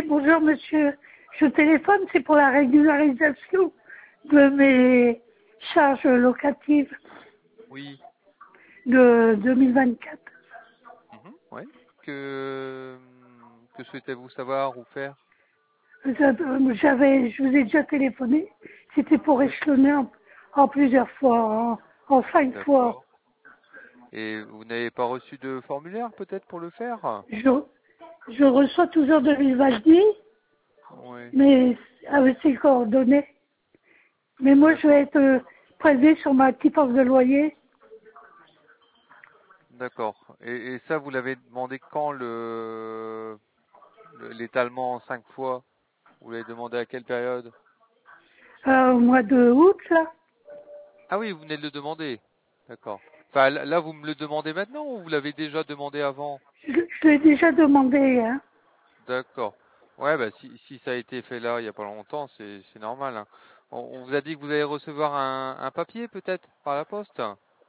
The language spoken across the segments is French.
bonjour monsieur. Je téléphone, c'est pour la régularisation de mes charges locatives Oui. de 2024. Ouais. Que souhaitez-vous savoir ou faire? Je vous ai déjà téléphoné. C'était pour Oui. échelonner en plusieurs fois, en 5 fois. D'accord. Et vous n'avez pas reçu de formulaire peut-être pour le faire? Je, je reçois toujours de Vivaldi, Oui. mais avec ses coordonnées. Mais moi, je vais D'accord. être prélevé sur ma quittance de loyer. D'accord. Et ça, vous l'avez demandé quand l'étalement en 5 fois? Vous l'avez demandé à quelle période? Au mois de août, là. Ah oui, vous venez de le demander. D'accord. Enfin, là, vous me le demandez maintenant ou vous l'avez déjà demandé avant? Je l'ai déjà demandé, hein. D'accord. Ouais, bah si ça a été fait là il y a pas longtemps, c'est normal, hein. On vous a dit que vous allez recevoir un papier peut-être par la poste?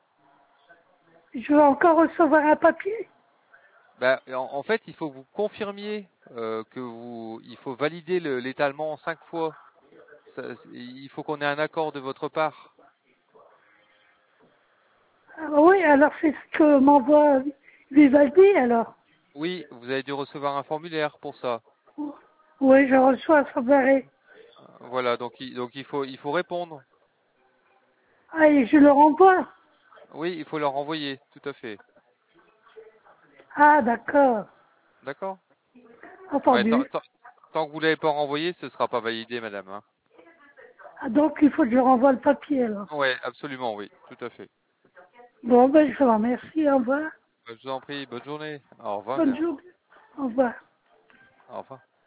Je vais encore recevoir un papier. Bah en fait, il faut que vous confirmiez il faut valider l'étalement en 5 fois. Il faut qu'on ait un accord de votre part. Ah oui, alors c'est ce que m'envoie Vivaldi, alors. Oui, vous avez dû recevoir un formulaire pour ça. Oui, je reçois sans arrêt. Voilà, donc il faut répondre. Ah, et je le renvoie. Oui, il faut leur envoyer, tout à fait. Ah, d'accord. D'accord? Ouais, Entendu. tant que vous l'avez pas renvoyé, ce sera pas validé, madame, hein. Ah, donc il faut que je renvoie le papier, alors. Ouais, absolument, oui, tout à fait. Bon, ben, je vous remercie. Au revoir. Je vous en prie, bonne journée. Au revoir, Bonne madame. journée. Au revoir. Au revoir.